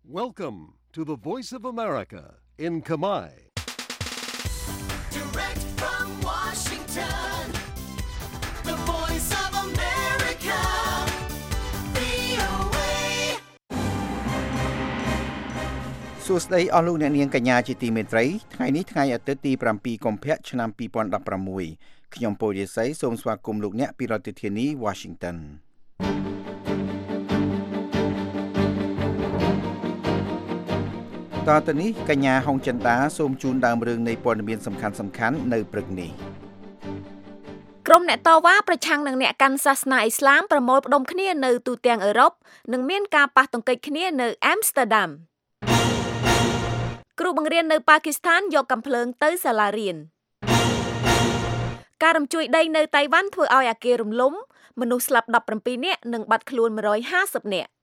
Welcome to the Voice of America in Khmer. Direct from Washington, the Voice of America, VOA. សួស្តីអស់លោកអ្នកនាងកញ្ញាជាទីមេត្រីថ្ងៃនេះថ្ងៃអាទិត្យទី7កុម្ភៈឆ្នាំ2016ខ្ញុំពូរិស័យសូមស្វាគមន៍លោកអ្នកពីរដ្ឋធានី Washington តទៅនេះកញ្ញាហុងចិន្តាសូមជូនដើមរឿងនៃព័ត៌មានសំខាន់ៗនៅព្រឹកនេះក្រុមអ្នកតវ៉ាប្រឆាំងនឹងអ្នកកាន់សាសនាអ៊ីស្លាមប្រមូលផ្ដុំគ្នានៅទូទាំងអឺរ៉ុបនិងមានការប៉ះទង្គិចគ្នានៅអាំស្ទែដាមគ្រូបង្រៀននៅប៉ាគីស្ថានយកកាំភ្លើងទៅសាលារៀនការរំជួយដីនៅតៃវ៉ាន់ធ្វើឲ្យអគាររំលំមនុស្សស្លាប់17នាក់និងបាត់ខ្លួន150នាក់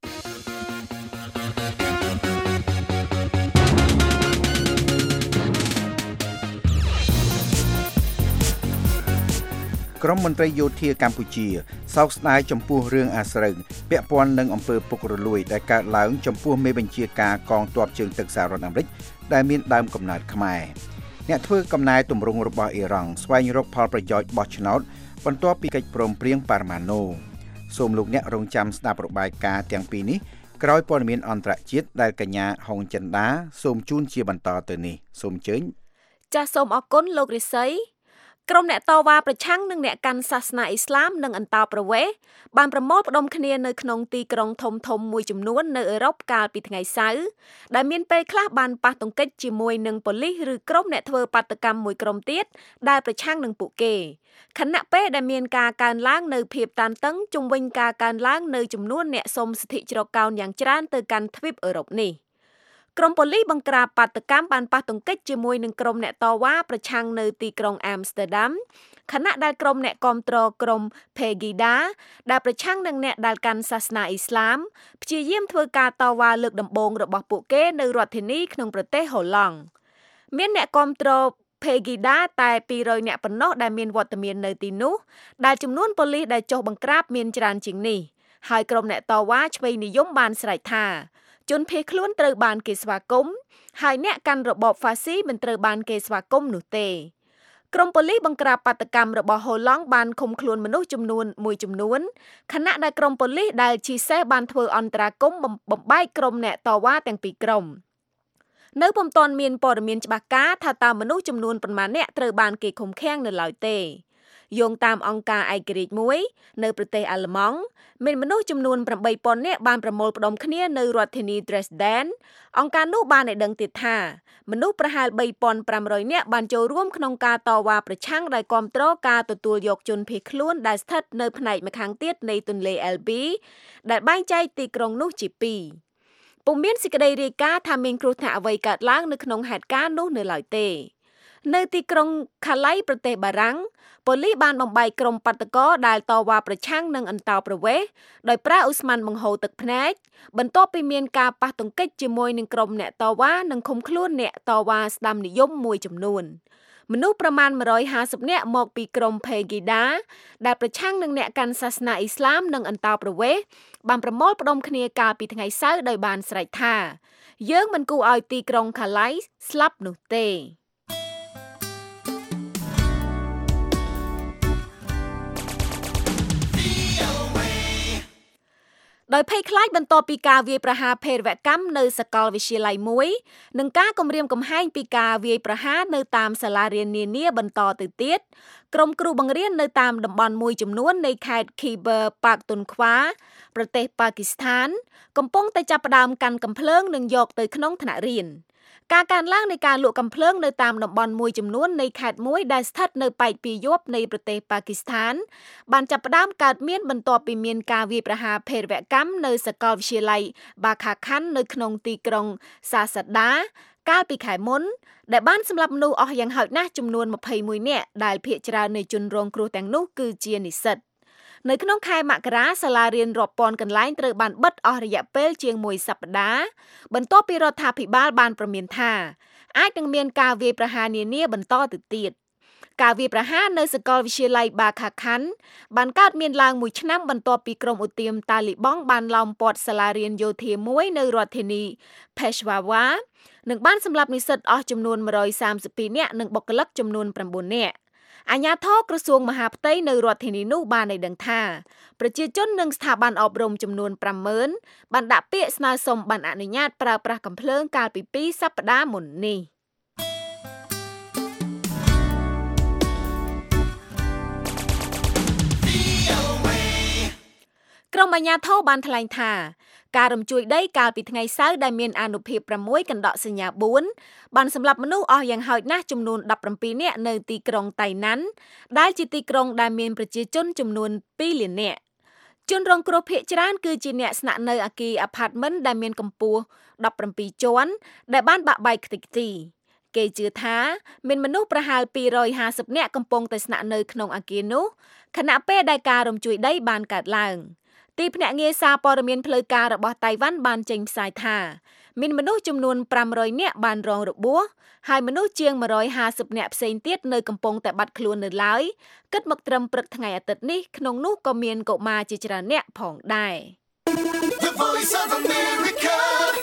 ក្រុមមន្ត្រីយោធាកម្ពុជាសោកស្ដាយចំពោះរឿងអាស្រូវពាក់ព័ន្ធនឹងអំពើពុករលួយដែលកើតឡើងចំពោះមេបញ្ជាការកងទ័ពជើងទឹកសហរដ្ឋអាមេរិកដែលមានដើមកំណើតខ្មែរអ្នកធ្វើកំណែទម្រង់របស់អ៊ីរ៉ង់ស្វែងរកផលប្រយោជន៍បោះឆ្នោតបន្ទាប់ពីកិច្ចព្រមព្រៀងប៉ារ៉ាម៉ាណូសូមលោកអ្នករងចាំស្ដាប់របាយការណ៍ទាំងពីរនេះក្រោយព័ត៌មានអន្តរជាតិដែលកញ្ញាហុងចិន្តាសូមជូនជាបន្តទៅនេះសូមអញ្ជើញចាសសូមអរគុណលោករិស័យក្រុមអ្នកតវ៉ាប្រឆាំងនឹងអ្នកកាន់សាសនាអ៊ីស្លាមនិងអន្តោប្រវេសន៍បានប្រមូលផ្ដុំគ្នានៅក្នុងទីក្រុងធំៗមួយចំនួននៅអឺរ៉ុបកាលពីថ្ងៃសៅរ៍ដែលមានពេលខ្លះបានប៉ះទង្គិចជាមួយនឹងប៉ូលីសឬក្រុមអ្នកធ្វើបាតុកម្មមួយក្រុមទៀតដែលប្រឆាំងនឹងពួកគេខណៈពេលដែលមានការកើនឡើងនៅភាពតានតឹងជុំវិញការកើនឡើងនៅចំនួនអ្នកសុំសិទ្ធិជ្រកកោនយ៉ាងច្រើនទៅកាន់ទ្វីបអឺរ៉ុបនេះក្រុមប៉ូលីសបង្ក្រាបបាតុកម្មបានប៉ះទង្គិចជាមួយនឹងក្រុមអ្នកតវ៉ាប្រឆាំងនៅទីក្រុងអាំស្ទែដាមខណៈដែលក្រុមអ្នកគាំទ្រក្រុម Pegida ដែលប្រឆាំងនឹងអ្នកដែលកាន់សាសនាអ៊ីស្លាមព្យាយាមធ្វើការតវ៉ាលើកដំបូងរបស់ពួកគេនៅរដ្ឋធានីក្នុងប្រទេសហូឡង់មានអ្នកគាំទ្រ Pegida តែ200នាក់ប៉ុណ្ណោះដែលមានវត្តមាននៅទីនោះដែលចំនួនប៉ូលីសដែលចុះបង្ក្រាបមានច្រើនជាងនេះហើយក្រុមអ្នកតវ៉ាឆ្វេងនិយមបានស្រែកថាជនភៀសខ្លួនត្រូវបានគេស្វាគមន៍ហើយអ្នកកាន់របបហ្វាស៊ីមិនត្រូវបានគេស្វាគមន៍នោះទេក្រុមប៉ូលីសបង្ក្រាបបាតុកម្មរបស់ហូឡង់បានឃុំខ្លួនមនុស្សចំនួនខណៈដែលក្រុមប៉ូលីសដែលជិះសេះបានធ្វើអន្តរាគមន៍បំបែកក្រុមអ្នកតវ៉ាទាំងពីរក្រុមនៅពុំទាន់មានព័ត៌មានច្បាស់ការថាតើមនុស្សចំនួនប៉ុន្មានអ្នកត្រូវបានគេឃុំឃាំងនៅឡើយទេយោងតាមអង្គការឯករាជ្យមួយនៅប្រទេសអាល្លឺម៉ង់មានមនុស្សចំនួន8000នាក់បានប្រមូលផ្ដុំគ្នានៅរដ្ឋធានី Dresden អង្គការនោះបានឲ្យដឹងទៀតថាមនុស្សប្រហែល3500នាក់បានចូលរួមក្នុងការតវ៉ាប្រឆាំងដោយគាំទ្រការទទួលយកជនភៀសខ្លួនដែលស្ថិតនៅផ្នែកម្ខាងទៀតនៃទន្លេ Elbe ដែលបែងចែកទីក្រុងនោះជាពីរពុំមានសេចក្តីរាយការណ៍ថាមានគ្រោះថ្នាក់អ្វីកើតឡើងនៅក្នុងហេតុការណ៍នោះនៅឡើយទេនៅទីក្រុងខាឡៃប្រទេសបារាំងប៉ូលីសបានបំបែកក្រុមបាតុករដែលតវ៉ាប្រឆាំងនឹងអន្តោប្រវេសន៍ដោយប្រើឧស្ម័នបង្ហូរទឹកភ្នែកបន្ទាប់ពីមានការប៉ះទង្គិចជាមួយនឹងក្រុមអ្នកតវ៉ានិងឃុំខ្លួនអ្នកតវ៉ាស្ដាំនិយមមួយចំនួនមនុស្សប្រមាណ150នាក់មកពីក្រុម Pegida ដែលប្រឆាំងនឹងអ្នកកាន់សាសនាអ៊ីស្លាមនិងអន្តោប្រវេសន៍បានប្រមូលផ្ដុំគ្នាកាលពីថ្ងៃសៅរ៍ដោយបានស្រែកថាយើងមិនគួរឲ្យទីក្រុងខាឡៃស្លាប់នោះទេដោយភ័យខ្លាចបន្ទាប់ពីការវាយប្រហារភេរវកម្មនៅសាកលវិទ្យាល័យមួយនិងការគំរាមកំហែងពីការវាយប្រហារនៅតាមសាលារៀននានាបន្តទៅទៀតក្រុមគ្រូបង្រៀននៅតាមតំបន់មួយចំនួននៃខេត្ត Khyber Pakhtunkhwa ប្រទេសប៉ាគីស្ថានកំពុងតែចាប់ផ្ដើមកាន់កាំភ្លើងនិងយកទៅក្នុងថ្នាក់រៀនការកើនឡើងនៃការលក់កាំភ្លើងនៅតាមតំបន់មួយចំនួននៃខេត្តមួយដែលស្ថិតនៅប៉ែកពីយប់នៃប្រទេសប៉ាគីស្ថានបានចាប់ផ្ដើមកើតមានបន្ទាប់ពីមានការវាយប្រហារភេរវកម្មនៅសាកលវិទ្យាល័យ Bakha Khan នៅក្នុងទីក្រុង Sasada កាលពីខែមុនដែលបានសម្លាប់មនុស្សអស់យ៉ាងហោចណាស់ចំនួន21នាក់ដែលភាគច្រើននៃជនរងគ្រោះទាំងនោះគឺជានិស្សិតនៅក្នុងខែមករាសាលារៀនរាប់ពាន់កន្លែងត្រូវបានបិទអស់រយៈពេលជាង1សប្តាហ៍បន្ទាប់ពីរដ្ឋាភិបាលបានព្រមានថាអាចនឹងមានការវាយប្រហារនានាបន្តទៅទៀតការវាយប្រហារនៅសាកលវិទ្យាល័យបាខាខាន់បានកើតមានឡើងមួយឆ្នាំបន្ទាប់ពីក្រុមឧទាមតាលីបង់បានឡោមព័ទ្ធសាលារៀនយោធាមួយនៅរដ្ឋធានី Peshawar និងបានសម្លាប់និស្សិតអស់ចំនួន132នាក់និងបុគ្គលិកចំនួន9នាក់អាជ្ញាធរក្រសួងមហាផ្ទៃនៅរដ្ឋធានីនោះបានឲ្យដឹងថាប្រជាជននិងស្ថាប័នអប់រំចំនួន 50,000 បានដាក់ពាក្យស្នើសុំបានអនុញ្ញាតប្រើប្រាស់កាំភ្លើងកាលពី2សប្តាហ៍មុននេះក្រុមអាជ្ញាធរបានថ្លែងថាការរំជួយដីកាលពីថ្ងៃសៅរ៍ដែលមានអានុភាព6កណ្ដកសញ្ញា4បានសម្លាប់មនុស្សអស់យ៉ាងហោចណាស់ចំនួន17នាក់នៅទីក្រុងតៃណាន់ដែលជាទីក្រុងដែលមានប្រជាជនចំនួន2លាននាក់ជនរងគ្រោះភាគច្រើនគឺជាអ្នកស្នាក់នៅអគារ apartment ដែលមានកម្ពស់17ជាន់ដែលបានបាក់បែកខ្ទេចខ្ទីគេជឿថាមានមនុស្សប្រហែល250នាក់កំពុងតែស្នាក់នៅក្នុងអគារនោះខណៈពេលដែលការរំជួយដីបានកើតឡើងទីភ្នាក់ងារសារព័ត៌មានផ្លូវការរបស់តៃវ៉ាន់បានចេញផ្សាយថាមានមនុស្សចំនួន500នាក់បានរងរបួសហើយមនុស្សជាង150នាក់ផ្សេងទៀតនៅកំពុងតែបាត់ខ្លួននៅឡើយគិតមកត្រឹមព្រឹកថ្ងៃអាទិត្យនេះក្នុងនោះក៏មានកុមារជាច្រើននាក់ផងដែរ The Voice of America,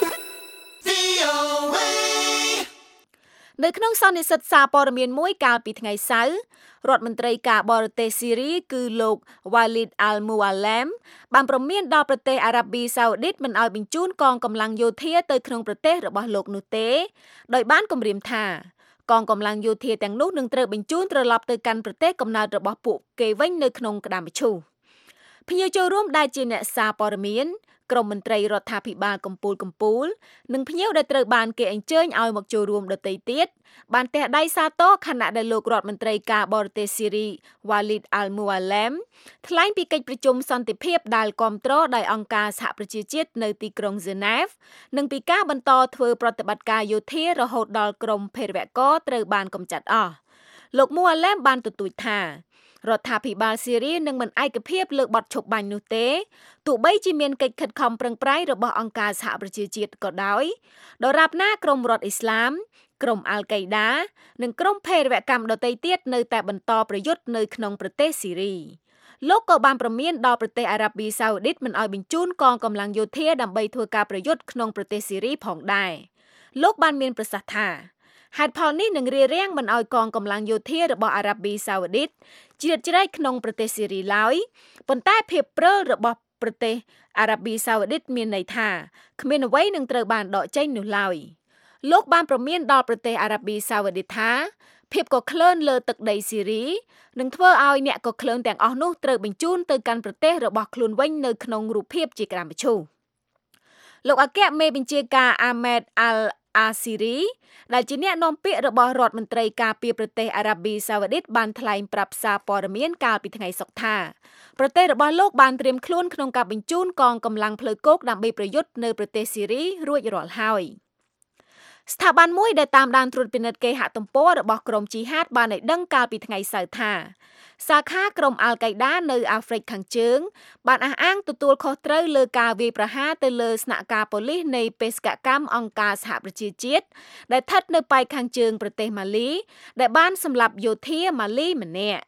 VOA. នៅក្នុងសន្និសីទសារព័ត៌មានមួយកាលពីថ្ងៃសៅរ៍រដ្ឋមន្ត្រីការបរទេសស៊ីរីគឺលោក Walid al-Mualem បានព្រមានដល់ប្រទេសអារ៉ាប៊ីសាអូឌីតមិនឲ្យបញ្ជូនកងកម្លាំងយោធាទៅក្នុងប្រទេសរបស់លោកនោះទេដោយបានគម្រាមថាកងកម្លាំងយោធាទាំងនោះនឹងត្រូវបញ្ជូនត្រឡប់ទៅកាន់ប្រទេសកំណើតរបស់ពួកគេវិញនៅក្នុងក្តារមឈូសភ្ញៀវចូលរួមដែលជាអ្នកសារព័ត៌មានក្រុមមន្ត្រីរដ្ឋាភិបាលកំពូលនិងភ្ញៀវដែលត្រូវបានគេអញ្ជើញឲ្យមកចូលរួមដទៃទៀតបានទះដៃសាទរខណៈដែលលោករដ្ឋមន្ត្រីការបរទេសស៊ីរី Walid al-Mualem ថ្លែងពីកិច្ចប្រជុំសន្តិភាពដែលគាំទ្រដោយអង្គការសហប្រជាជាតិនៅទីក្រុងហ្សឺណែវនិងពីការបន្តធ្វើប្រតិបត្តិការយោធារហូតដល់ក្រុមភេរវករត្រូវបានកម្ចាត់អស់លោក Mualem បានទទូចថារដ្ឋាភិបាលស៊ីរីនឹងមិនឯកភាពលើបទឈប់បាញ់នោះទេទោះបីជាមានកិច្ចខិតខំប្រឹងប្រែងរបស់អង្គការសហប្រជាជាតិក៏ដោយដរាបណាក្រុមរដ្ឋអ៊ីស្លាមក្រុមអាល់កៃដានិងក្រុមភេរវកម្មដទៃទៀតនៅតែបន្តប្រយុទ្ធនៅក្នុងប្រទេសស៊ីរីលោកក៏បានព្រមានដល់ប្រទេសអារ៉ាប៊ីសាអូឌីតមិនឲ្យបញ្ជូនកងកម្លាំងយោធាដើម្បីធ្វើការប្រយុទ្ធក្នុងប្រទេសស៊ីរីផងដែរលោកបានមានប្រសាសន៍ថាហេតុផលនេះនឹងរារាំងមិនឲ្យកងកម្លាំងយោធារបស់អារ៉ាប៊ីសាអូឌីតជ្រៀតជ្រែកក្នុងប្រទេសស៊ីរីឡើយប៉ុន្តែភាពព្រើលរបស់ប្រទេសអារ៉ាប៊ីសាអូឌីតមានន័យថាគ្មានអ្វីនឹងត្រូវបានដកចេញនោះឡើយលោកបានព្រមានដល់ប្រទេសអារ៉ាប៊ីសាអូឌីតថាភាពកក្លឿនលើទឹកដីស៊ីរីនឹងធ្វើឲ្យអ្នកកក្លឿនទាំងអស់នោះត្រូវបញ្ជូនទៅកាន់ប្រទេសរបស់ខ្លួនវិញនៅក្នុងរូបភាពជាក្តារមឈូសលោកអគ្គមេបញ្ជាការអាម៉ែតអាល់អាស៊ីរីដែលជាអ្នកនាំពាក្យរបស់រដ្ឋមន្ត្រីការពារប្រទេសអារ៉ាប៊ីសាអូឌីតបានថ្លែងប្រាប់សារព័ត៌មានកាលពីថ្ងៃសុក្រថាប្រទេសរបស់លោកបានត្រៀមខ្លួនក្នុងការបញ្ជូនកងកម្លាំងផ្លូវគោកដើម្បីប្រយុទ្ធនៅប្រទេសស៊ីរីរួចរាល់ហើយស្ថាប័នមួយដែលតាមដានត្រួតពិនិត្យគេហទំព័ររបស់ក្រុមជីហាតបានឲ្យដឹងកាលពីថ្ងៃសៅរ៍ថាសាខាក្រុមអាល់កៃដានៅអាហ្វ្រិកខាងជើងបានអះអាងទទួលខុសត្រូវលើការវាយប្រហារទៅលើស្នាក់ការប៉ូលីសនៃបេសកកម្មអង្គការសហប្រជាជាតិដែលស្ថិតនៅប៉ែកខាងជើងប្រទេសម៉ាលីដែលបានសម្លាប់យោធាម៉ាលីម្នាក់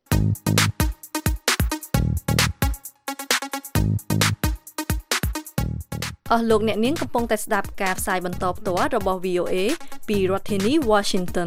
អស់លោកអ្នកនាងកំពុងតែស្ដាប់ការផ្សាយបន្តផ្ទាល់របស់ VOA ពីរដ្ឋធានី Washington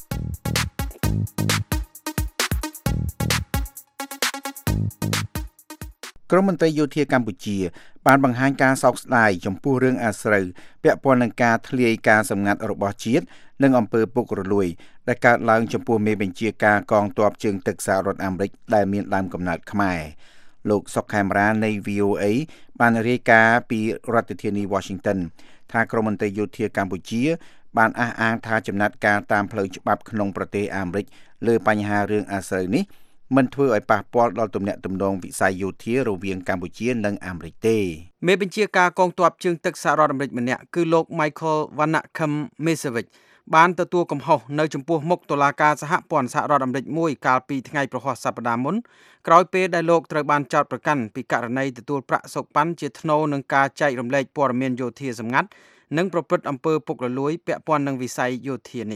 ក្រមមន្ត្រីយោធាកម្ពុជាបានបង្ហាញការសោកស្ដាយចំពោះរឿងអាស្រូវពាក់ព័ន្ធនឹងការធ្លាយការសម្ងាត់របស់ជាតិនិងអំពើពុករលួយដែលកើតឡើងចំពោះមេបញ្ជាការកងទ័ពជើងទឹកសហរដ្ឋអាមេរិកដែលមានដើមកំណើតខ្មែរលោកសុកខេមរានៃ VOA បានរាយការណ៍ពីរដ្ឋធានី Washington ថាក្រមមន្ត្រីយោធាកម្ពុជាបានអះអាងថាចំណាត់ការតាមផ្លូវច្បាប់ក្នុងប្រទេសអាមេរិកលើបញ្ហារឿងអាស្រូវនេះមិនធ្វើឲ្យប៉ះពាល់ដល់ទំនាក់ទំនងវិស័យយោធារវាងកម្ពុជានិងអាមេរិកទេមេបញ្ជាការកងទ័ពជើងទឹកសហរដ្ឋអាមេរិកម្នាក់គឺលោក Michael Vannakham Mesevich បានទទួលកំហុសនៅចំពោះមុខតុលាការសហព័ន្ធសហរដ្ឋអាមេរិកមួយកាលពីថ្ងៃប្រហ័សសប្តាហ៍មុនក្រោយពេលដែលលោកត្រូវបានចោទប្រកាន់ពីករណីទទួលប្រាក់សោកប៉ាន់ជាថ្នូរនឹងការចែករំលែកព័ត៌មានយោធាសម្ងាត់និងប្រព្រឹត្តអំពើពុករលួយពាក់ព័ន្ធនឹងវិស័យយោធានេះ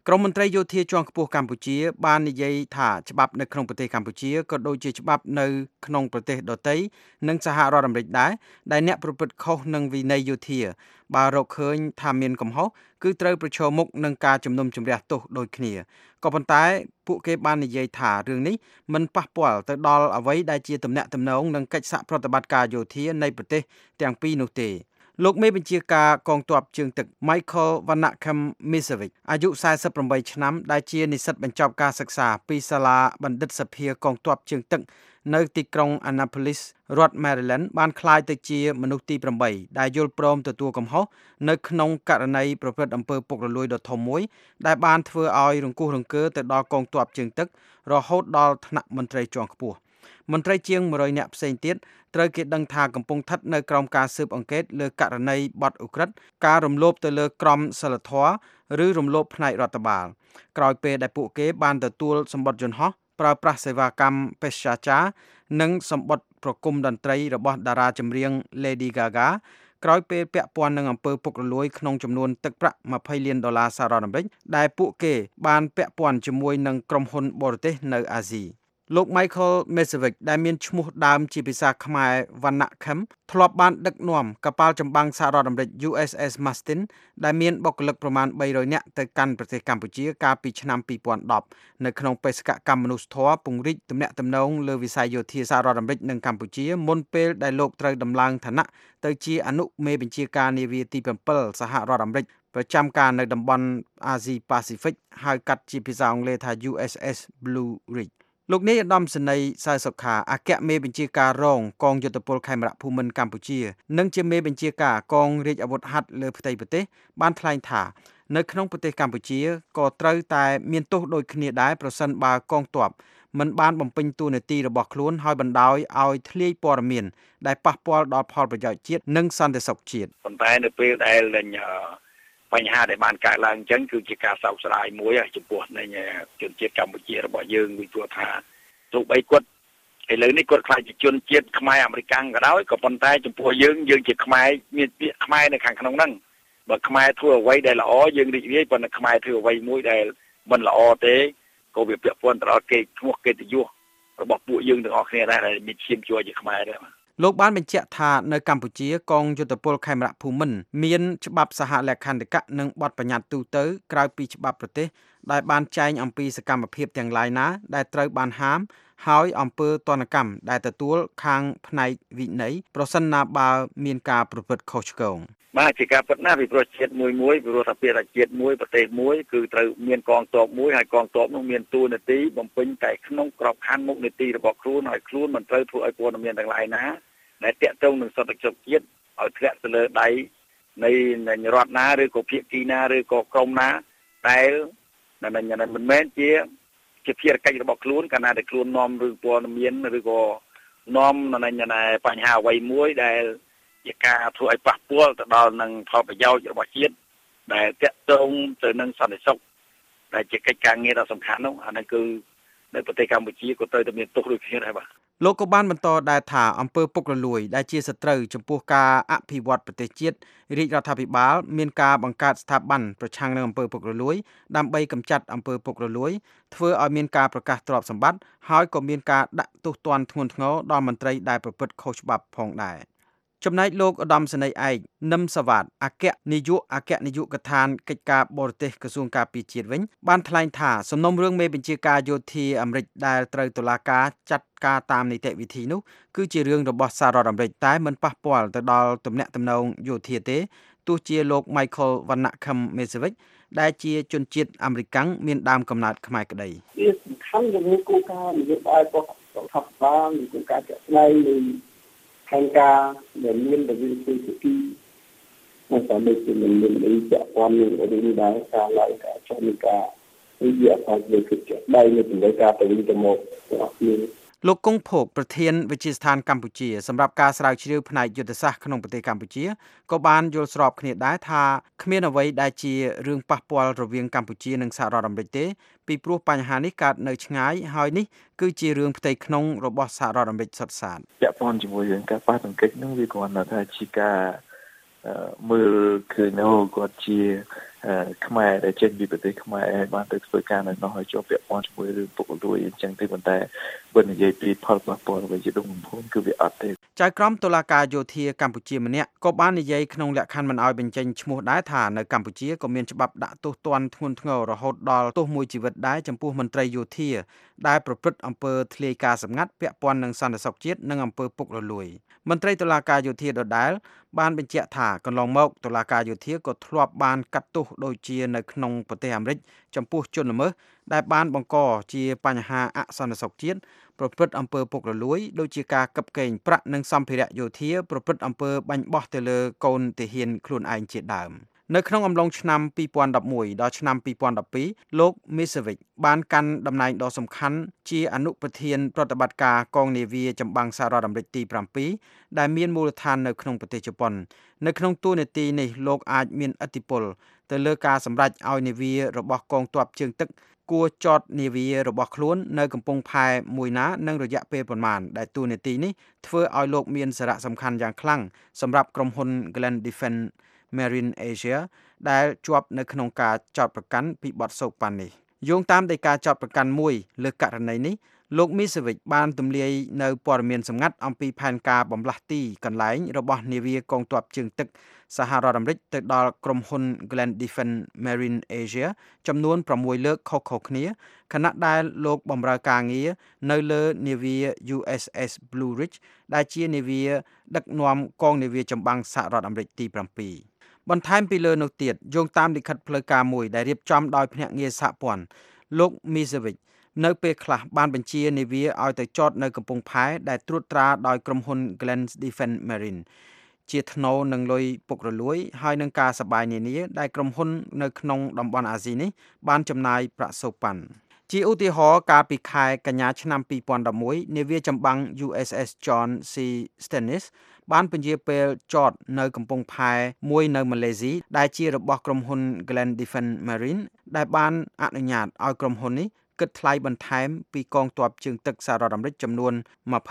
ក្រមមន្ត្រីយោធាជាន់ខ្ពស់កម្ពុជាបាននិយាយថាច្បាប់នៅក្នុងប្រទេសកម្ពុជាក៏ដូចជាច្បាប់នៅក្នុងប្រទេសដទៃនិងសហរដ្ឋអាមេរិកដែរដែលអ្នកប្រព្រឹត្តខុសនឹងវិន័យយោធាបើរកឃើញថាមានកំហុសគឺត្រូវប្រឈមមុខនឹងការជំនុំជម្រះទោសដូចគ្នាក៏ប៉ុន្តែពួកគេបាននិយាយថារឿងនេះមិនប៉ះពាល់ទៅដល់អ្វីដែលជាទំនាក់ទំនងនិងកិច្ចសហប្រតិបត្តិការយោធានៃប្រទេសទាំងពីរនោះទេលោកមេបញ្ជាការកងទ័ពជើងទឹក Michael Vanakham Misevic អាយុ48ឆ្នាំដែលជានិស្សិតបញ្ចប់ការសិក្សាពីសាលាបណ្ឌិតសភាកងទ័ពជើងទឹកនៅទីក្រុង Annapolis រដ្ឋ Maryland បានក្លាយទៅជាមនុស្សទី8ដែលយល់ព្រមទទួលកំហុសនៅក្នុងករណីប្រព្រឹត្តអំពើពុករលួយដ៏ធំមួយដែលបានធ្វើឲ្យរង្គោះរង្គើទៅដល់កងទ័ពជើងទឹករហូតដល់ថ្នាក់មន្ត្រីជាន់ខ្ពស់មន្ត្រីជាង100នាក់ផ្សេងទៀតត្រូវគេដឹងថាកំពុងស្ថិតនៅក្រោមការស៊ើបអង្កេតលើករណីបទឧក្រិដ្ឋការរំលោភទៅលើក្រមសីលធម៌ឬរំលោភផ្នែករដ្ឋបាលក្រោយពេលដែលពួកគេបានទទួលសម្បត្តិយន្តហោះប្រើប្រាស់សេវាកម្មបេសកចារនិងសម្បត្តិប្រគំតន្ត្រីរបស់តារាចម្រៀង Lady Gaga ក្រោយពេលពាក់ព័ន្ធនឹងអំពើពុករលួយក្នុងចំនួនទឹកប្រាក់$20 លានសហរដ្ឋអាមេរិកដែលពួកគេបានពាក់ព័ន្ធជាមួយនឹងក្រុមហ៊ុនបរទេសនៅអាស៊ីលោក Michael Misevic ដែលមានឈ្មោះដើមជាភាសាខ្មែរ Vanakham ធ្លាប់បានដឹកនាំកប៉ាល់ចម្បាំងសហរដ្ឋអាមេរិក USS Mastin ដែលមានបុគ្គលិកប្រមាណ300នាក់ទៅកាន់ប្រទេសកម្ពុជាកាលពីឆ្នាំ2010នៅក្នុងបេសកកម្មមនុស្សធម៌ពង្រីកទំនាក់ទំនងលើវិស័យយោធាសហរដ្ឋអាមេរិកនិងកម្ពុជាមុនពេលដែលលោកត្រូវដំឡើងឋានៈទៅជាអនុមេបញ្ជាការនាវាទី7សហរដ្ឋអាមេរិកប្រចាំការនៅតំបន់អាស៊ីប៉ាស៊ីហ្វិកហៅកាត់ជាភាសាអង់គ្លេសថា USS Blue Ridgeលោកនាយឧត្តមសេនីយ៍សៅសុខាអគ្គមេបញ្ជាការរងកងយោធពលខេមរៈភូមិន្ទកម្ពុជានិងជាមេបញ្ជាការកងរាជអាវុធហត្ថលើផ្ទៃប្រទេសបានថ្លែងថានៅក្នុងប្រទេសកម្ពុជាក៏ត្រូវតែមានទោសដូចគ្នាដែរប្រសិនបើកងទ័ពមិនបានបំពេញតួនាទីរបស់ខ្លួនហើយបណ្ដោយឲ្យធ្លាយព័ត៌មានដែលប៉ះពាល់ដល់ផលប្រយោជន៍ជាតិនិងសន្តិសុខជាតិប៉ុន្តែនៅពេលដែលបញ្ហាដែលបានកើតឡើងអញ្ចឹងគឺជាការសោកស្ដាយមួយចំពោះនៃជនជាតិកម្ពុជារបស់យើងពីព្រោះថាទោះបីគាត់ឥឡូវនេះគាត់ខ្លាចជាជនជាតិខ្មែរអាមេរិកក៏ដោយក៏ប៉ុន្តែចំពោះយើងជាខ្មែរមានពាក្យខ្មែរនៅខាងក្នុងហ្នឹងបើខ្មែរធ្វើអ្វីដែលល្អយើងរីករាយប៉ុន្តែខ្មែរធ្វើអ្វីមួយដែលមិនល្អទេក៏វាពាក់ព័ន្ធទៅដល់កិត្តិយសរបស់ពួកយើងទាំងអស់គ្នាដែរដែលមានឈាមជ័រជាខ្មែរដែរលោកបានបញ្ជាក់ថានៅកម្ពុជាកងយោធពលខេមរៈភូមិន្ទមានច្បាប់សហលក្ខន្តិកៈនិងបទបញ្ញត្តិទូទៅក្រៅពីច្បាប់ប្រទេសដែលបានចែងអំពីសកម្មភាពទាំងឡាយណាដែលត្រូវបានហាមហើយអំពើទណ្ឌកម្មដែលទទួលខាងផ្នែកវិន័យប្រសិនណាបើមានការប្រព្រឹត្តខុសឆ្គងបាទជាការពិតណាស់ពីព្រោះជាតិមួយពីព្រោះថាពាក្យថាជាតិមួយប្រទេសមួយគឺត្រូវមានកងទ័ពមួយហើយកងទ័ពនោះមានតួនាទីបំពេញតែក្នុងក្របខ័ណ្ឌមុខនីតិរបស់ខ្លួនហើយខ្លួនមិនត្រូវធ្វើឲ្យព័ត៌មានទាំងឡាយណាដែលតាក់ទងនឹងសន្តិសុខជាតិឲ្យធ្លាក់ទៅលើដៃនៃរដ្ឋណាឬក៏ភាគីណាឬក៏ក្រុមណាដែលមិនមែនជាភារកិច្ចរបស់ខ្លួនកាលណាដែលខ្លួននាំរឿងព័ត៌មានឬក៏នាំបញ្ហាអ្វីមួយដែលជាការធ្វើឲ្យប៉ះពាល់ទៅដល់នឹងផលប្រយោជន៍របស់ជាតិដែលតាក់ទងទៅនឹងសន្តិសុខដែលជាកិច្ចការងារដ៏សំខាន់នោះអានេះគឺនៅប្រទេសកម្ពុជាក៏ត្រូវតែមានទោសដូចគ្នាដែរបាទលោកក៏បានបន្តដែរថាអំពើពុករលួយដែលជាសត្រូវចំពោះការអភិវឌ្ឍប្រទេសជាតិរាជរដ្ឋាភិបាលមានការបង្កើតស្ថាប័នប្រឆាំងនឹងអំពើពុករលួយដើម្បីកម្ចាត់អំពើពុករលួយធ្វើឲ្យមានការប្រកាសទ្រព្យសម្បត្តិហើយក៏មានការដាក់ទោសទណ្ឌធ្ងន់ធ្ងរដល់មន្ត្រីដែលប្រព្រឹត្តខុសច្បាប់ផងដែរចំណែកលោកឧត្តមសេនីយ៍ឯកនឹមសវ៉ាតអគ្គនាយកដ្ឋានកិច្ចការបរទេសក្រសួងការពារជាតិវិញបានថ្លែងថាសំណុំរឿងមេបញ្ជាការយោធាអាមេរិកដែលត្រូវតុលាការចាត់ការតាមនីតិវិធីនោះគឺជារឿងរបស់សហរដ្ឋអាមេរិកតែមិនប៉ះពាល់ទៅដល់ទំនាក់ទំនងយោធាទេទោះជាលោក Michael Vanakham Misevic ដែលជាជនជាតិអាមេរិកមានដើមកំណើតខ្មែរក្តីវាសំខាន់ជាងគោលការណ៍នយោបាយរបស់រដ្ឋាភិបាលនិងគោលការណ៍ជាក់ស្ដែងនៃខាងការដែលមានរវាងភាគីនិងតាមដូចជាមានពាក់ព័ន្ធនឹងរឿងដែរការឡើងការចុះនៃការវិជាអភិវឌ្ឍជាក់ស្ដែងនៅក្នុងការទៅវិញទៅមករបស់គ្នាលោកគង់ភោគប្រធានវិទ្យាស្ថានកម្ពុជាសម្រាប់ការស្រាវជ្រាវផ្នែកយុទ្ធសាស្ត្រក្នុងប្រទេសកម្ពុជាក៏បានយល់ស្របគ្នាដែរថាគ្មានអ្វីដែលជារឿងប៉ះពាល់រវាងកម្ពុជានិងសហរដ្ឋអាមេរិកទេពីព្រោះបញ្ហានេះកើតនៅឆ្ងាយហើយនេះគឺជារឿងផ្ទៃក្នុងរបស់សហរដ្ឋអាមេរិកសុទ្ធសាធពាក់ព័ន្ធជាមួយនឹងការប៉ះទង្គិចនោះវាគ្រាន់តែថាជាការមើលឃើញគាត់ជាខ្មែរដែលចេញពីប្រទេសខ្មែរបានទៅធ្វើការនៅនោះហើយជាប់ពាក់ព័ន្ធជាមួយរឿងពុករលួយអញ្ចឹងទេប៉ុន្តែបើនិយាយពីផលប៉ះពាល់អ្វីជាដុំបំផុនគឺវាអត់ទេចៅក្រមតុលាការយោធាកម្ពុជាម្នាក់ក៏បាននិយាយក្នុងលក្ខខណ្ឌមិនឲ្យបញ្ចេញឈ្មោះដែរថានៅកម្ពុជាក៏មានច្បាប់ដាក់ទោសទណ្ឌធ្ងន់ធ្ងររហូតដល់ទោសមួយជីវិតដែរចំពោះមន្ត្រីយោធាដែលប្រព្រឹត្តអំពើធ្លាយការសម្ងាត់ពាក់ព័ន្ធនឹងសន្តិសុខជាតិនិងអំពើពុករលួយមន្ត្រីតុលាការយោធាដដែលបានបញ្ជាក់ថាកន្លងមកតុលាការយោធាក៏ធ្លាប់បានកាត់ទោសដូចជានៅក្នុងប្រទេសអាមេរិកចំពោះជនល្មើសដែលបានបង្កជាបញ្ហាអសន្តិសុខជាតិប្រព្រឹត្តអំពើពុករលួយដូចជាការកាប់កេងប្រាក់និងសម្ភារៈយោធាប្រព្រឹត្តអំពើបាញ់បោះទៅលើកូនទាហានខ្លួនឯងជាដើមនៅក្នុងអំឡុងឆ្នាំ2011ដល់ឆ្នាំ2012លោក Misevic បានកាន់តំណែងដ៏សំខាន់ជាអនុប្រធានប្រតិបត្តិការកងនាវាចម្បាំងសហរដ្ឋអាមេរិកទី7ដែលមានមូលដ្ឋាននៅក្នុងប្រទេសជប៉ុននៅក្នុងតួនាទីនេះលោកអាចមានឥទ្ធិពលទៅលើការសម្រេចឲ្យនាវារបស់កងទ័ពជើងទឹកគួរចតនាវារបស់ខ្លួននៅកំពង់ផែមួយណានឹងរយៈពេលប៉ុន្មានដែលតួនាទីនេះធ្វើឲ្យលោកមានសារៈសំខាន់យ៉ាងខ្លាំងសម្រាប់ក្រុមហ៊ុន Glen Defense Marine Asia ដែលជាប់នៅក្នុងការចោទប្រកាន់ពីបទសូកប៉ាន់នេះយោងតាមដីកាចោទប្រកាន់មួយលើករណីនេះលោក Misevic បានទម្លាយនៅព័ត៌មានសម្ងាត់អំពីផែនការបំលាស់ទីកន្លែងរបស់នាវាកងទ័ពជើងទឹកសហរដ្ឋអាមេរិកទៅដល់ក្រុមហ៊ុន Glen Defense Marine Asia ចំនួន6លើកខុសៗគ្នាខណៈដែលលោកបម្រើការងារនៅលើនាវា USS Blue Ridge ដែលជានាវាដឹកនាំកងនាវាចម្បាំងសហរដ្ឋអាមេរិកទី7បន្ថែមពីលើនោះទៀតយោងតាមលិខិតផ្លូវការមួយដែលរៀបចំដោយភ្នាក់ងារសហព័ន្ធលោក Misevic នៅពេលខ្លះបានបញ្ជានាវាឲ្យទៅចតនៅកំពង់ផែដែលត្រួតត្រាដោយក្រុមហ៊ុន Glen Defense Marine ជាថ្នូរនឹងលុយពុករលួយហើយនឹងការសប្បាយនានាដែលក្រុមហ៊ុននៅក្នុងតំបន់អាស៊ីនេះបានចំណាយប្រាក់សូកប៉ាន់ជាឧទាហរណ៍កាលពីខែកញ្ញាឆ្នាំ2011នាវាចម្បាំង USS John C. Stennis បានពន្យាពេលចតនៅកំពង់ផែមួយនៅម៉ាឡេស៊ីដែលជារបស់ក្រុមហ៊ុន Glen Defense Marine ដែលបានអនុញ្ញាតឲ្យក្រុមហ៊ុននេះគិតថ្លៃបន្ថែមពីកងទ័ពជើងទឹកសហរដ្ឋអាមេរិកចំនួន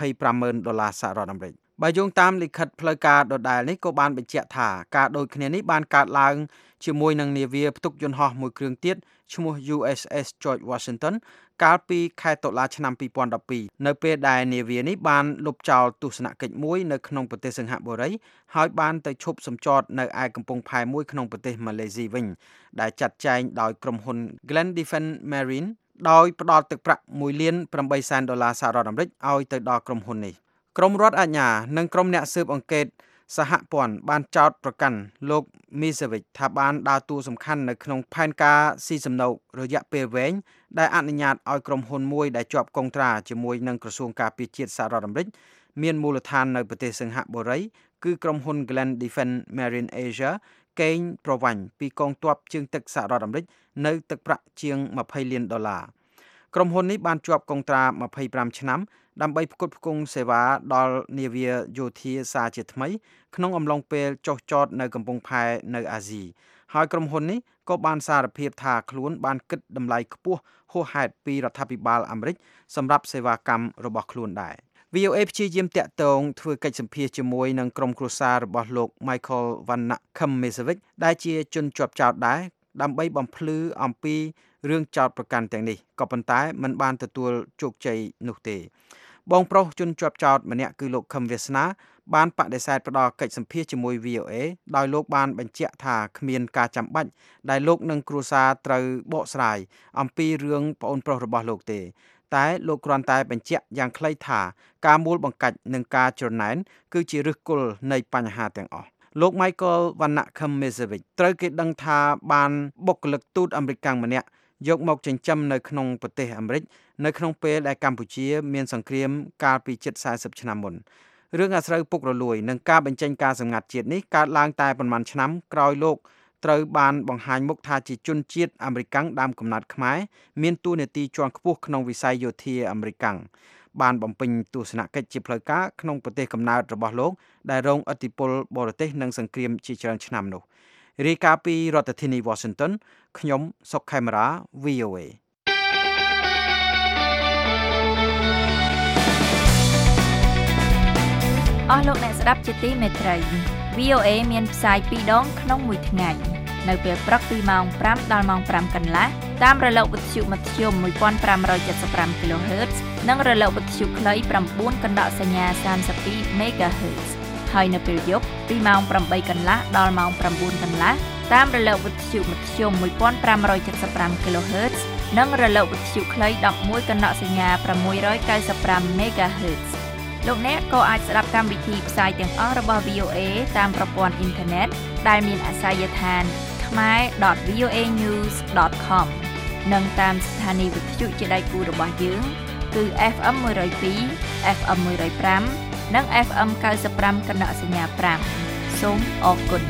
$25,000សហរដ្ឋអាមេរិកបើយោងតាមលិខិតផ្លូវការដដែលនេះក៏បានបញ្ជាក់ថាការដូចគ្នានេះបានកើតឡើងជាមួយនឹងនាវាផ្ទុកយន្តហោះមួយគ្រឿងទៀតឈ្មោះ USS George Washington កាលពីខែតុលាឆ្នាំ2012នៅពេលដែលនាវានេះបានលុបចោលទស្សនកិច្ចមួយនៅក្នុងប្រទេសសិង្ហបុរីហើយបានទៅឈប់សម្ចតនៅឯកំពង់ផែមួយក្នុងប្រទេសម៉ាឡេស៊ីវិញដែលចាត់ចែងដោយក្រុមហ៊ុន Glen Defense Marine ដោយផ្ដល់ទឹកប្រាក់$1,800,000សហរដ្ឋអាមេរិកឲ្យទៅដល់ក្រុមហ៊ុននេះក្រមរដ្ឋអាជ្ញានិងក្រុមអ្នកស៊ើបអង្កេតសហព័ន្ធបានចោទប្រកាន់លោក Misevic ថាបានដើរតួសំខាន់នៅក្នុងផែនការស៊ីសំណូករយៈពេលវែងដែលអនុញ្ញាតឲ្យក្រុមហ៊ុនមួយដែលជាប់កុងត្រាជាមួយនឹងក្រសួងការពារជាតិសហរដ្ឋអាមេរិកមានមូលដ្ឋាននៅប្រទេសសិង្ហបុរីគឺក្រុមហ៊ុន Glen Defense Marine Asia កេងប្រវ័ញ្ចពីកងទ័ពជើងទឹកសហរដ្ឋអាមេរិកនៅទឹកប្រាក់ជាង$20 លានក្រុមហ៊ុននេះបានជាប់កុងត្រា25ឆ្នាំដើម្បីផ្គត់ផ្គង់សេវាដល់នាវាយោធាសារជាថ្មីក្នុងអំឡុងពេលចុះចតនៅកំពង់ផែនៅអាស៊ីហើយក្រុមហ៊ុននេះក៏បានសារភាពថាខ្លួនបានគិតតម្លៃខ្ពស់ហួសហេតុពីរដ្ឋាភិបាលអាមេរិកសម្រាប់សេវាកម្មរបស់ខ្លួនដែរ VOA ព្យាយាមតាក់ទងធ្វើកិច្ចសម្ភាសជាមួយនឹងក្រុមគ្រួសាររបស់លោក Michael Van Misevic ដែលជាជនជាប់ចោទដែរដើម្បីបំភ្លឺអំពីរឿងចោទប្រកាន់ទាំងនេះក៏ប៉ុន្តែมันបានទទួលជោគជ័យនោះទេបងប្រុសជនជាប់ចោទម្នាក់គឺលោកខឹមវាសនាបានបដិសេធផ្ដល់កិច្ចសម្ភាសជាមួយ VOA ដោយលោកបានបញ្ជាក់ថាគ្មានការចាំបាច់ដែលលោកនិងគ្រួសារត្រូវបកស្រាយអំពីរឿងប្អូនប្រុសរបស់លោកទេតែលោកគ្រាន់តែបញ្ជាក់យ៉ាងខ្លីថាការមូលបង្កាច់និងការច្រណែនគឺជាឫសគល់នៃបញ្ហាទាំងអស់លោក Michael Van Misevic ត្រូវគេដឹងថាបានបុគ្គលិកទូតអាមេរិកម្នាក់យកមកចិញ្ចឹមនៅក្នុងប្រទេសអាមេរិកនៅក្នុងពេលដែលកម្ពុជាមានសង្គ្រាមកាលពីជិត40ឆ្នាំមុនរឿងអាស្រូវពុករលួយនិងការបញ្ចេញការសម្ងាត់ជាតិនេះកើតឡើងតែប៉ុន្មានឆ្នាំក្រោយលោកត្រូវបានបង្ហាញមុខថាជាជនជាតិអាមេរិកដើមកំណើតខ្មែរមានតួនាទីជាន់ខ្ពស់ក្នុងវិស័យយោធាអាមេរិកបានបំពេញទស្សនកិច្ចជាផ្លូវការក្នុងប្រទេសកំណើតរបស់លោកដែលរងឥទ្ធិពលបរទេសនិងសង្គ្រាមជាច្រើនឆ្នាំនោះរាយការណ៍ពីរដ្ឋធានី Washington ខ្ញុំសុកខេមរា VOA អស់លោកអ្នកស្ដាប់ជាទីមេត្រី VOA មានផ្សាយ2ដងក្នុងមួយថ្ងៃនៅពេលព្រឹកពីម៉ោង 5 ដល់ម៉ោង 5 កន្លះតាមរលកវិទ្យុមធ្យម 1575 kHz និងរលកវិទ្យុខ្លី 9 កណ្ដកសញ្ញា 32 MHz ហើយនៅពេលយប់ពីម៉ោង 8 កន្លះដល់ម៉ោង 9 កន្លះតាមរលកវិទ្យុមធ្យម 1575 kHz និងរលកវិទ្យុខ្លី 11 កណ្ដកសញ្ញា 695 MHz លោកអ្នកក៏អាចស្ដាប់កម្មវិធីផ្សាយទាំងអស់របស់ VOA តាមប្រព័ន្ធអ៊ីនធឺណិតដែលមានអាសយដ្ឋានkhmer.voanews.com និងតាមស្ថានីយវិទ្យុជាដៃគូរបស់យើងគឺ FM 102 FM 105និង FM 95 កណ្ដកសញ្ញា 5 សូមអរគុណ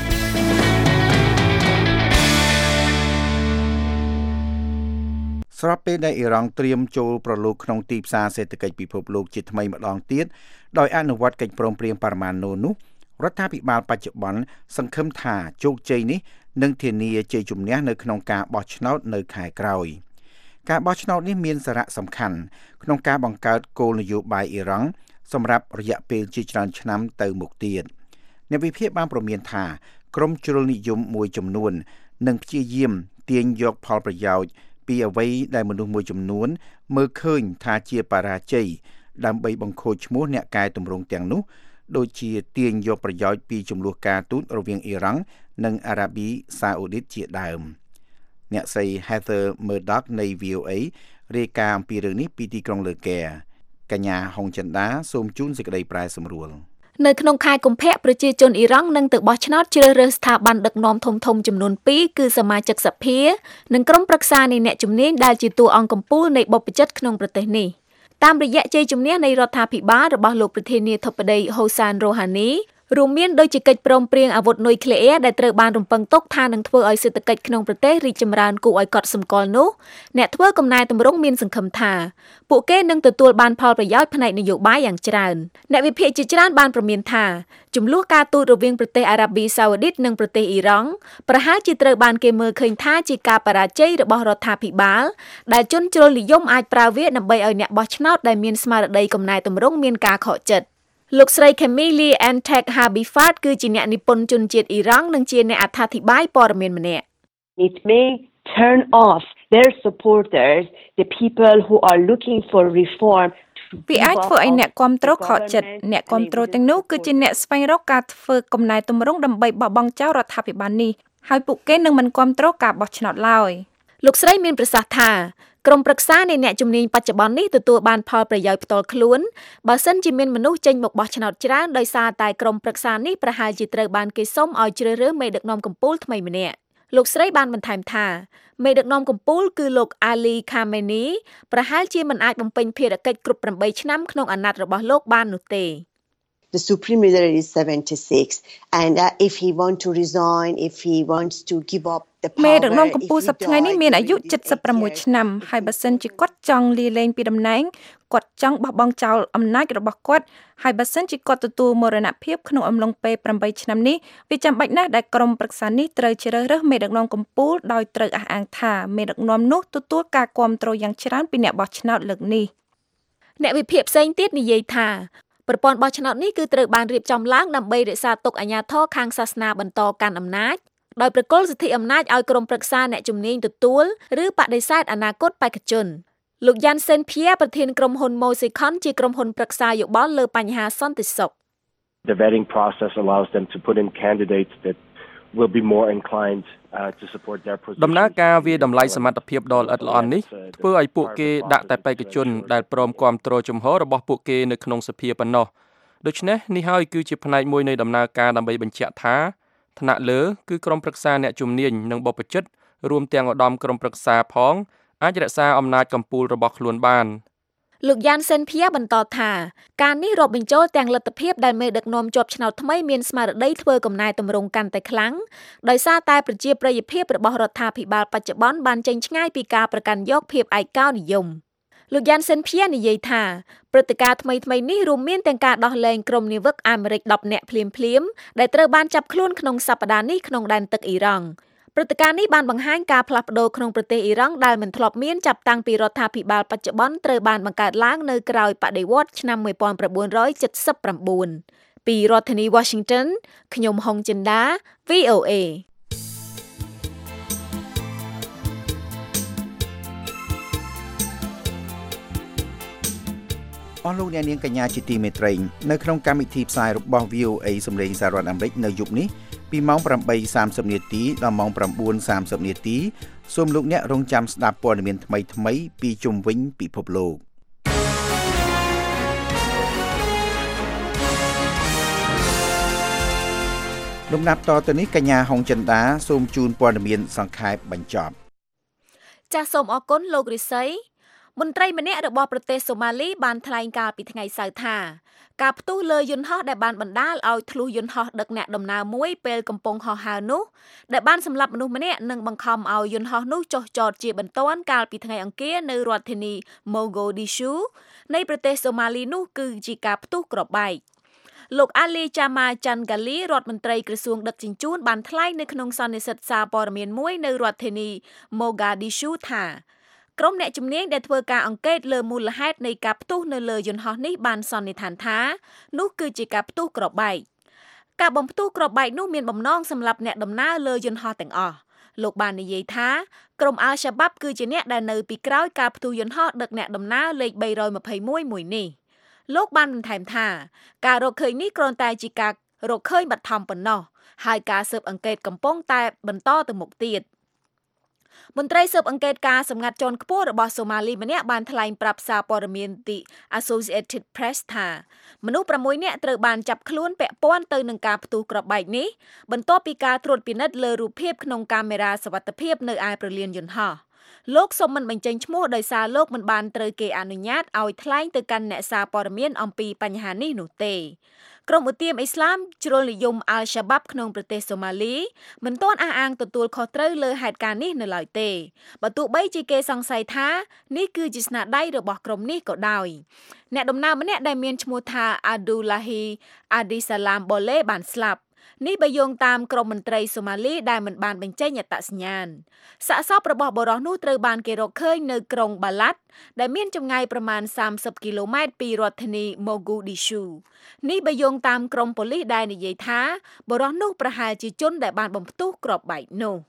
ស្របពេលដែលអ៊ីរ៉ង់ត្រៀមចូលប្រឡូកក្នុងទីផ្សារសេដ្ឋកិច្ចពិភពលោកជាថ្មីម្ដងទៀតដោយអនុវត្តកិច្ចព្រមព្រៀងប៉ារ៉ាម៉ាណូនោះរដ្ឋាភិបាលបច្ចុប្បន្នសង្ឃឹមថាជោគជ័យនេះនឹងធានាជ័យជំនះនៅក្នុងការបោះឆ្នោតនៅខែក្រោយការបោះឆ្នោតនេះមានសារៈសំខាន់ក្នុងការបង្កើតគោលនយោបាយអ៊ីរ៉ង់សម្រាប់រយៈពេលជាច្រើនឆ្នាំទៅមុខទៀតអ្នកវិភាគបានព្រមានថាក្រមជ្រុលនិយមមួយចំនួននឹងព្យាយាមទាញយកផលប្រយោជន៍ពីអ្វីដែលមនុស្សមួយចំនួនមើលឃើញថាជាបរាជ័យដើម្បីបង្ខូចឈ្មោះអ្នកកែតម្រង់ទាំងនោះដូចជាទាញយកប្រយោជន៍ពីចំនួនការទូតរវាងអ៊ីរ៉ង់និងអារ៉ាប៊ីសាអូឌីតជាដើមអ្នកស្រី Heather Murdoch នៃ VOA រាយការណ៍អំពីរឿងនេះពីទីក្រុងលើកែកញ្ញាហុងចិន្តាសូមជូនសេចក្តីប្រែសម្រួលនៅក្នុងខែកុម្ភៈប្រជាជនអ៊ីរ៉ង់នឹងទៅបោះឆ្នោតជ្រើសរើសស្ថាប័នដឹកនាំធំៗចំនួន2គឺសមាជិកសភានិងក្រុមប្រឹក្សានៃអ្នកជំនាញដែលជាតួអង្គកំពូលនៃបព្វជិតក្នុងប្រទេសនេះតាមរយៈជ័យជំនះនៃរដ្ឋាភិបាលរបស់លោកប្រធានាធិបតីហ៊ូសានរ៉ូហានីរួមមានដូចជាកិច្ចព្រមព្រៀងអាវុធនុយក្លេអ៊ែរដែលត្រូវបានរំពឹងទុកថានឹងធ្វើឲ្យសេដ្ឋកិច្ចក្នុងប្រទេសរីកចម្រើនគួរឲ្យកត់សម្គាល់នោះអ្នកធ្វើកំណែតម្រង់មានសង្ឃឹមថាពួកគេនឹងទទួលបានផលប្រយោជន៍ផ្នែកនយោបាយយ៉ាងច្រើនអ្នកវិភាគជាច្រើនបានព្រមានថាចំនួនការទូតរវាងប្រទេសអារ៉ាប៊ីសាអូឌីតនិងប្រទេសអ៊ីរ៉ង់ប្រហែលជាត្រូវបានគេមើលឃើញថាជាការបរាជ័យរបស់រដ្ឋាភិបាលដែលជនជ្រុលនិយមអាចប្រើវាដើម្បីឲ្យអ្នកបោះឆ្នោតដែលមានស្មារតីកំណែតម្រង់មានការខកចិត្តលោកស្រី Camille Antek Habifat គឺជាអ្នកនិពន្ធជនជាតិអ៊ីរ៉ង់និងជាអ្នកអត្ថាធិប្បាយព័ត៌មានម្នាក់ It may turn off their supporters, the people who are looking for reform. វាអាចធ្វើឲ្យអ្នកគាំទ្រខកចិត្តអ្នកគាំទ្រទាំងនោះគឺជាអ្នកស្វែងរកការធ្វើកំណែតម្រង់ដើម្បីបោះបង់ចោលរដ្ឋាភិបាលនេះហើយពួកគេនឹងមិនគាំទ្រការបោះឆ្នោតឡើយលោកស្រីមានប្រសាសន៍ថាក្រុមប្រឹក្សានៃអ្នកជំនាញបច្ចុប្បន្ននេះទទួលបានផលប្រយោជន៍ផ្ទាល់ខ្លួនបើសិនជាមានមនុស្សចេញមកបោះឆ្នោតច្រើនដោយសារតែក្រុមប្រឹក្សានេះប្រហែលជាត្រូវបានគេសុំឲ្យជ្រើសរើសមេដឹកនាំកំពូលថ្មីម្នាក់លោកស្រីបានបន្ថែមថាមេដឹកនាំកំពូលគឺលោក Ali Khamenei ប្រហែលជាមិនអាចបំពេញភារកិច្ចគ្រប់8ឆ្នាំក្នុងអាណត្តិរបស់លោកបាននោះទេ The supreme leader is 76 and if he wants to resign if he wants to give up the power មេដឹកនាំកំពូលសប្តាហ៍ថ្ងៃនេះមានអាយុ76ឆ្នាំហើយបើសិនជាគាត់ចង់លាលែងពីតំណែងគាត់ចង់បោះបង់ចោលអំណាចរបស់គាត់ហើយបើសិនជាគាត់ទទួលមរណភាពក្នុងអំឡុងពេល8ឆ្នាំនេះវាចាំបាច់ណាស់ដែលក្រុមប្រឹក្សានេះត្រូវជ្រើសរើសមេដឹកនាំកំពូលដោយត្រូវអះអាងថាមេដឹកនាំនោះទទួលការគាំទ្រយ៉ាងច្រើនពីអ្នកបោះឆ្នោតលើកនេះអ្នកវិភាគផ្សេងទៀតនិយាយថាប្រព័ន្ធបោះឆ្នោតនេះគឺត្រូវបានរៀបចំឡើងដើម្បីរក្សាទុកអាជ្ញាធរខាងសាសនាបន្តកាន់អំណាចដោយប្រគល់សិទ្ធិអំណាចឲ្យក្រុមប្រឹក្សាអ្នកជំនាញទទួលឬបដិសេធអនាគតបេក្ខជនលោកយ៉ាន់សេនភៀប្រធានក្រុមហ៊ុន Mosicon ជាក្រុមហ៊ុនប្រឹក្សាយោបល់លើបញ្ហាសន្តិសុខ The vetting process allows them to put in candidates that will be more inclined to support their position ដំណើរការវាតម្លៃសមត្ថភាពដ៏ល្អិតល្អន់នេះធ្វើឲ្យពួកគេដាក់តែបេក្ខជនដែលព្រមគាំទ្រជំហររបស់ពួកគេនៅក្នុងសភាប៉ុណ្ណោះដូច្នេះនេះហើយគឺជាផ្នែកមួយនៃដំណើរការដើម្បីបញ្ជាក់ថាថ្នាក់លើគឺក្រុមប្រឹក្សាអ្នកជំនាញនិងបព្វជិតរួមទាំងឧត្តមក្រុមប្រឹក្សាផងអាចរក្សាអំណាចកំពូលរបស់ខ្លួនបានលោកយ៉ាន់សេនភៀបន្តថាការនេះរាប់បញ្ចូលទាំងលទ្ធភាពដែលមេដឹកនាំជាប់ឆ្នោតថ្មីមានស្មារតីធ្វើកំណែតម្រង់កាន់តែខ្លាំងដោយសារតែប្រជាប្រិយភាពរបស់រដ្ឋាភិបាលបច្ចុប្បន្នបានចេញឆ្ងាយពីការប្រកាន់យកភាពឯកោនិយមលោកយ៉ាន់សេនភៀនិយាយថាព្រឹត្តិការណ៍ថ្មីៗនេះរួមមានទាំងការដោះលែងក្រុមនាវិកអាមេរិក10នាក់ភ្លាមៗដែលត្រូវបានចាប់ខ្លួនក្នុងសប្តាហ៍នេះក្នុងដែនទឹកអ៊ីរ៉ង់ព្រឹត្តិការណ៍នេះបានបង្ហាញការផ្លាស់ប្ដូរក្នុងប្រទេសអ៊ីរ៉ង់ដែលមិនធ្លាប់មានចាប់តាំងពីរដ្ឋាភិបាលបច្ចុប្បន្នត្រូវបានបង្កើតឡើងនៅក្រោយបដិវត្តន៍ឆ្នាំ1979ពីរដ្ឋធានី Washington ខ្ញុំហុងចិន្តា VOA អស់លោកអ្នកនាងកញ្ញាជាទីមេត្រីនៅក្នុងកម្មវិធីផ្សាយរបស់ VOA សម្លេងសហរដ្ឋអាមេរិកនៅយប់នេះពីម៉ោង 8:30 នាទីដល់ម៉ោង 9:30 នាទីសូមលោកអ្នករងចាំស្ដាប់ព័ត៌មានថ្មីៗពីជុំវិញពិភពលោកលំដាប់តទៅនេះកញ្ញាហុងចិន្តាសូមជូនព័ត៌មានសង្ខេបបញ្ចប់ចាសសូមអរគុណលោករិស័យមន្ត្រីម្នាក់របស់ប្រទេសសូម៉ាលីបានថ្លែងកាលពីថ្ងៃសៅរ៍ថាការផ្ទុះលើយន្តហោះដែលបានបណ្ដាលឲ្យធ្លុះយន្តហោះដឹកអ្នកដំណើរមួយពេលកំពុងហោះហើរនោះដែលបានសម្លាប់មនុស្សម្នាក់និងបង្ខំឲ្យយន្តហោះនោះចុះចតជាបន្ទាន់កាលពីថ្ងៃអង្គារនៅរដ្ឋធានី Mogadishu នៃប្រទេសសូម៉ាលីនោះគឺជាការផ្ទុះគ្រាប់បែកលោកអាលីចាម៉ាចាន់ហ្គាលីរដ្ឋមន្ត្រីក្រសួងដឹកជញ្ជូនបានថ្លែងនៅក្នុងសន្និសីទសារព័ត៌មានមួយនៅរដ្ឋធានី Mogadishu ថាក្រុមអ្នកជំនាញដែលធ្វើការអង្កេតលើមូលហេតុនៃការផ្ទុះនៅលើយន្តហោះនេះបានសន្និដ្ឋានថានោះគឺជាការផ្ទុះគ្រាប់បែកការបំផ្ទុះគ្រាប់បែកនោះមានបំណងសម្រាប់អ្នកដំណើរលើយន្តហោះទាំងអស់លោកបាននិយាយថាក្រុមអាល់ Shabab គឺជាអ្នកដែលនៅពីក្រោយការផ្ទុះយន្តហោះដឹកអ្នកដំណើរលេខ321មួយនេះលោកបានបន្ថែមថាការរកឃើញនេះគ្រាន់តែជាការរកឃើញបឋមប៉ុណ្ណោះហើយការស៊ើបអង្កេតកំពុងតែបន្តទៅមុខទៀតមន្ត្រីស៊ើបអង្កេតការសម្ងាត់ជាន់ខ្ពស់របស់សូម៉ាលីម្នាក់បានថ្លែងប្រាប់សារព័ត៌មាន The Associated Press ថាមនុស្ស6នាក់ត្រូវបានចាប់ខ្លួនពាក់ព័ន្ធទៅនឹងការផ្ទុះគ្រាប់បែកនេះបន្ទាប់ពីការត្រួតពិនិត្យលើរូបភាពក្នុងកាមេរ៉ាសុវត្ថិភាពនៅឯព្រលានយន្តហោះលោកសូមមិនបញ្ចេញឈ្មោះដោយសារលោកមិនបានត្រូវគេអនុញ្ញាតឲ្យថ្លែងទៅកាន់អ្នកសារព័ត៌មានអំពីបញ្ហានេះនោះទេក្រុមឧទាមអ៊ីស្លាមជ្រុលនិយមអាល់ Shabab ក្នុងប្រទេសសូម៉ាលីមិនទាន់អះអាងទទួលខុសត្រូវលើហេតុការណ៍នេះនៅឡើយទេបើទោះបីជាគេសង្ស័យថានេះគឺជាស្នាដៃរបស់ក្រុមនេះក៏ដោយអ្នកដំណើរម្នាក់ដែលមានឈ្មោះថា Abdullahi Adisalam Bole បានស្លាប់នេះបើយោងតាមក្រុមមន្ត្រីសូម៉ាលីដែលមិនបានបញ្ចេញអត្តសញ្ញាណសាកសពរបស់បុរសនោះត្រូវបានគេរកឃើញនៅក្រុងបាឡាត់ដែលមានចម្ងាយប្រមាណ30គីឡូម៉ែត្រពីរដ្ឋធានី Mogadishu នេះបើយោងតាមក្រុមប៉ូលីសដែលនិយាយថាបុរសនោះប្រហែលជាជនដែលបានបំផ្ទុះគ្រាប់បែកនោះ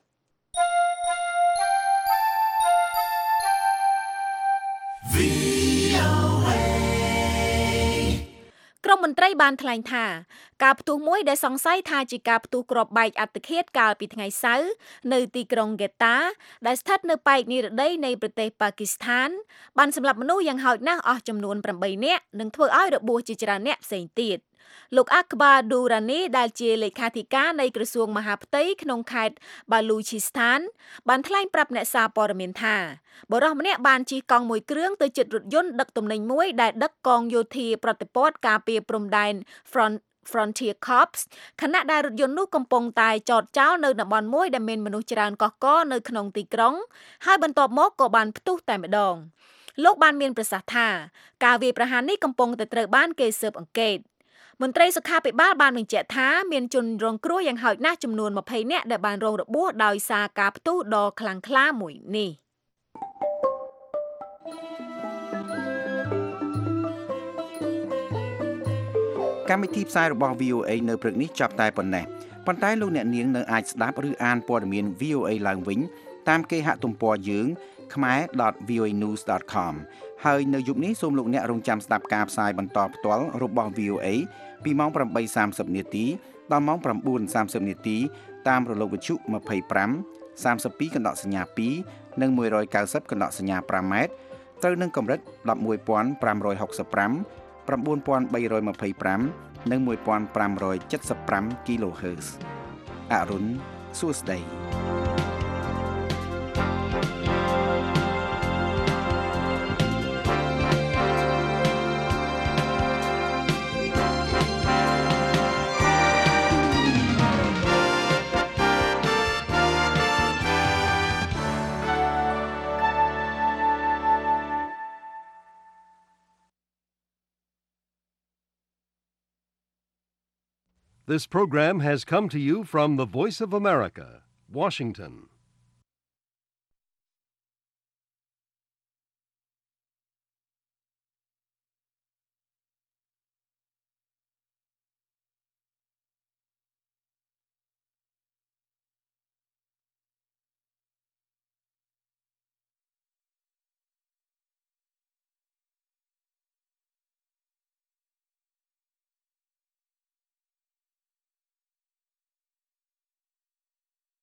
ក្រុមមន្ត្រីបានថ្លែងថាការផ្ទុះមួយដែលសង្ស័យថាជាការផ្ទុះគ្រាប់បែកអត្តឃាតកាលពីថ្ងៃសៅរ៍នៅទីក្រុង Geta ដែលស្ថិតនៅប៉ែកនិរតីនៃប្រទេសប៉ាគីស្ថានបានសម្លាប់មនុស្សយ៉ាងហោចណាស់អស់ចំនួន8នាក់និងធ្វើឲ្យរបួសជាច្រើនអ្នកផ្សេងទៀតលោកអាក្បាឌូរ៉ានីដែលជាលេខាធិការនៃក្រសួងមហាផ្ទៃក្នុងខេត្តបាលូឈីស្ថានបានថ្លែងប្រាប់អ្នកសារព័ត៌មានថាបុរសម្នាក់បានជិះកង់មួយគ្រឿងទៅជិតរថយន្តដឹកទំនិញមួយដែលដឹកកងយោធាប្រតិព័ទ្ធការពារព្រំដែន Frontier Corps ខណៈដែលរថយន្តនោះកំពុងតែចតចោលនៅតំបន់មួយដែលមានមនុស្សច្រើនកកកនៅក្នុងទីក្រុងហើយបន្ទាប់មកក៏បានផ្ទុះតែម្ដងលោកបានមានប្រសាសន៍ថាការវាយប្រហារនេះកំពុងតែត្រូវបានគេស៊ើបអង្កេតមន្ត្រីសុខាភិបាលបានបញ្ជាក់ថាមានជនរងគ្រោះយ៉ាងហោចណាស់ចំនួន20នាក់ដែលបានរងរបួសដោយសារការផ្ទុះដ៏ខ្លាំងក្លាមួយនេះកម្មវិធីផ្សាយរបស់ VOA នៅព្រឹកនេះចាប់តែប៉ុណ្ណេះប៉ុន្តែលោកអ្នកនាងនៅអាចស្ដាប់ឬអានព័ត៌មាន VOA ឡើងវិញតាមគេហទំព័រយើង khmer.voanews.com ហើយនៅយប់នេះសូមលោកអ្នករងចាំស្ដាប់ការផ្សាយបន្តផ្ទាល់របស់ VOA ពីម៉ោង 8:30 នាទីដល់ម៉ោង 9:30 នាទីតាមរលកវិទ្យុ25 32.2 និង 190.5 ម៉ែត្រត្រូវនឹងកម្រិត 11,565 9325 និង 1575 kHz អរុនសួស្តី This program has come to you from the Voice of America, Washington.